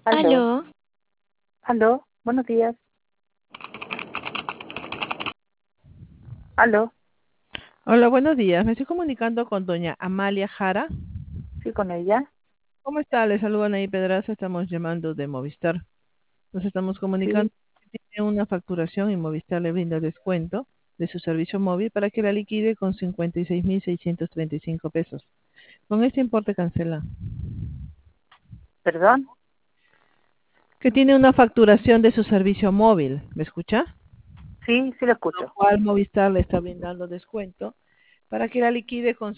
Aló, Aló, aló, buenos días. Aló, Hola, buenos días. Me estoy comunicando con doña Amalia Jara. sí, con ella. ¿Cómo está? Le saluda Anaí Pedraza. Estamos llamando de Movistar. Nos estamos comunicando. Sí, Tiene una facturación y Movistar le brinda descuento de su servicio móvil para que la liquide con 56.635 pesos. Con este importe cancela. perdón. Que tiene una facturación de su servicio móvil. ¿Me escucha? Sí, sí lo Lo escucho. cual Movistar le está brindando descuento para que la liquide con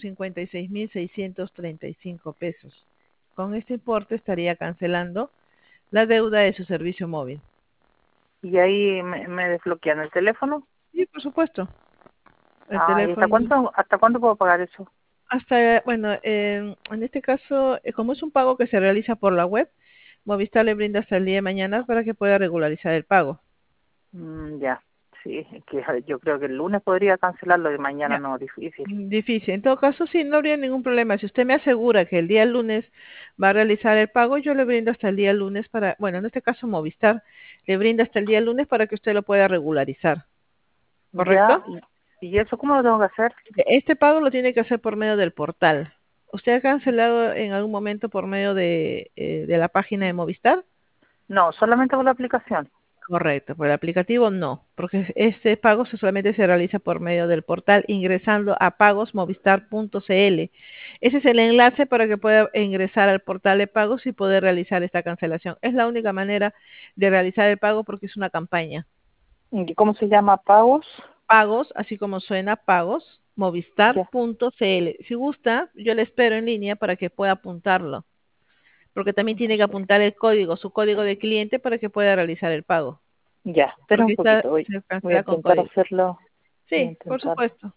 56.635 pesos. Con este importe estaría cancelando la deuda de su servicio móvil. Y ahí me desbloquean el teléfono. Y por supuesto, el Ah, ¿y teléfono hasta cuándo puedo pagar eso? hasta, bueno, en este caso, como es un pago que se realiza por la web, Movistar le brinda hasta el día de mañana para que pueda regularizar el pago. Ya, sí, es que yo creo que el lunes podría cancelarlo y mañana Ya. no, difícil. Difícil. En todo caso, sí, no habría ningún problema. Si usted me asegura que el día lunes va a realizar el pago, yo le brindo hasta el día lunes para, bueno, en este caso Movistar le brinda hasta el día lunes para que usted lo pueda regularizar. Ya, ¿Correcto? ¿y eso cómo lo tengo que hacer? Este pago lo tiene que hacer por medio del portal. ¿Usted ha cancelado en algún momento por medio de la página de Movistar? No, solamente con la aplicación. Correcto, por el aplicativo no, porque este pago solamente se realiza por medio del portal ingresando a pagosmovistar.cl. Ese es el enlace para que pueda ingresar al portal de pagos y poder realizar esta cancelación. Es la única manera de realizar el pago porque es una campaña. ¿Y cómo se llama? ¿Pagos? Pagos, así como suena pagos, Ya, movistar.cl. Si gusta, yo le espero en línea para que pueda apuntarlo, porque también tiene que apuntar el código, su código de cliente para que pueda realizar el pago. ya, espera un Porque esta poquito, se voy a cancela con intentar código. hacerlo. Voy a Sí, por intentar. supuesto.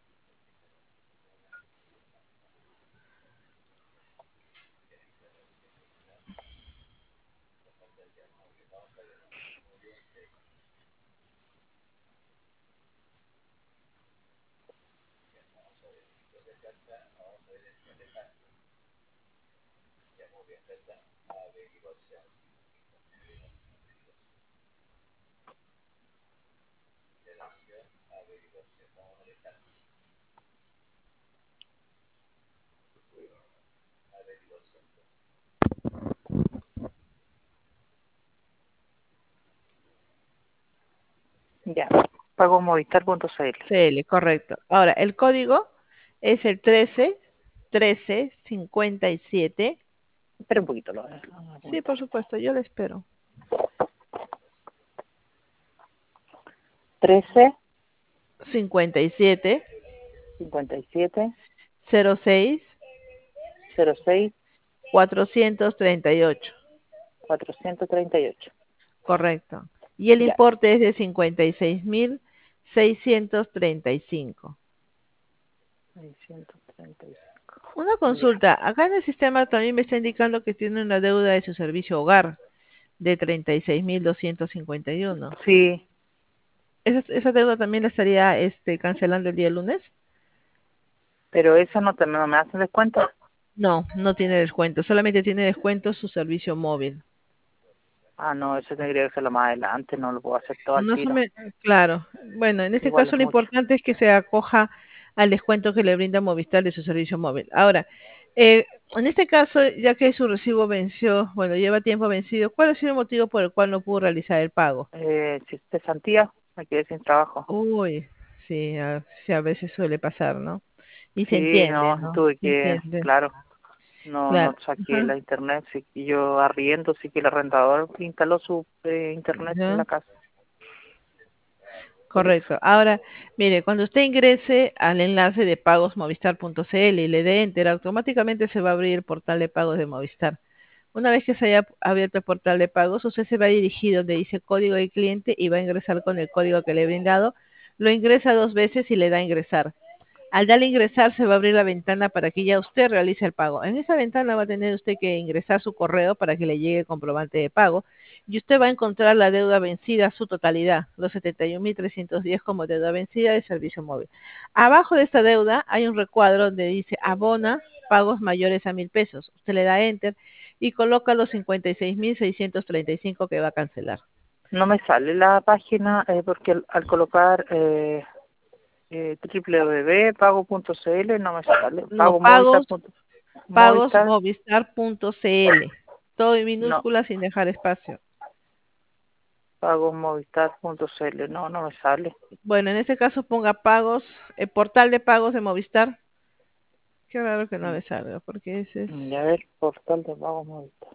Ya, pagomovistar.cl. CL, correcto. Ahora, el código es el 13 57. Espera un poquito, lo voy a Sí, apuntar. por supuesto, yo le espero. 13 57 57 06 06 438. 438. Correcto. Y el Ya, importe es de 56.635. 635. Una Ya. consulta. Acá en el sistema también me está indicando que tiene una deuda de su servicio hogar de 36.251. Sí, ¿Esa deuda también la estaría cancelando el día lunes? pero eso no me hace descuento. No, no tiene descuento, solamente tiene descuento su servicio móvil. Ah, no, eso tendría que hacerlo más adelante, no lo puedo hacer todo al No tiro. claro. Bueno, en este Igual caso es lo mucho. importante es que se acoja al descuento que le brinda Movistar de su servicio móvil. Ahora, en este caso, ya que su recibo venció, bueno, lleva tiempo vencido, ¿cuál ha sido el motivo por el cual no pudo realizar el pago? Si cesantía, me quedé sin trabajo. Uy, sí, sí, a veces suele pasar, ¿no? Y se Sí, entiende, no, ¿no? tuve Se que, entiende, claro, no claro. saqué Ajá. la internet, sí, y yo arriendo, sí que el arrendador instaló su internet en Ya. la casa, por eso. Correcto. Ahora, mire, cuando usted ingrese al enlace de pagosmovistar.cl y le dé enter, automáticamente se va a abrir el portal de pagos de Movistar. Una vez que se haya abierto el portal de pagos, usted se va a dirigir donde dice código de cliente y va a ingresar con el código que le he brindado. Lo ingresa 2 veces y le da a ingresar. Al darle ingresar se va a abrir la ventana para que ya usted realice el pago. En esa ventana va a tener usted que ingresar su correo para que le llegue el comprobante de pago y usted va a encontrar la deuda vencida, su totalidad, los 71.310 como deuda vencida de servicio móvil. Abajo de esta deuda hay un recuadro donde dice abona pagos mayores a 1.000 pesos. Usted le da enter y coloca los 56.635 que va a cancelar. No me sale la página porque al colocar www.pago.cl no me sale. No, Pago Movistar. pagos Movistar, movistar.cl, todo en no. minúsculas sin dejar espacio. Pagomovistar.cl, no, no me sale. Bueno, en este caso ponga pagos, el portal de pagos de Movistar. Qué raro que no le salga, porque ese es... Y a ver, portal de Pago Movistar.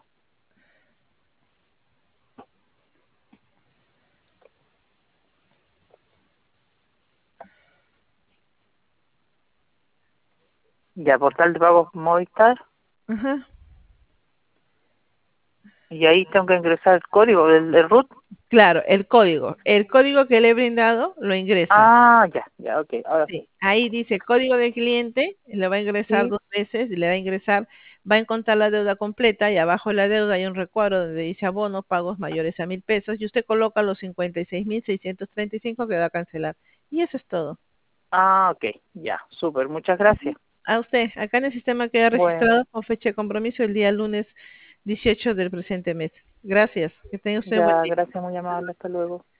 Ya, portal de Pago Movistar. Ajá. Y ahí tengo que ingresar el código del root. Claro, el código que le he brindado lo ingresa. Ah, ya, ya, ok, ahora sí. Sí, ahí dice código de cliente, le va a ingresar Sí. 2 veces, le va a ingresar, va a encontrar la deuda completa y abajo de la deuda hay un recuadro donde dice abono, pagos mayores a 1.000 pesos y usted coloca los 56.635 que va a cancelar. Y eso es todo. Ah, ok, ya, súper, muchas gracias. A usted, acá en el sistema queda Bueno, registrado con fecha de compromiso el día lunes 18 del presente mes. Gracias, que tenga usted buen ya, día. gracias, muy amable, hasta luego.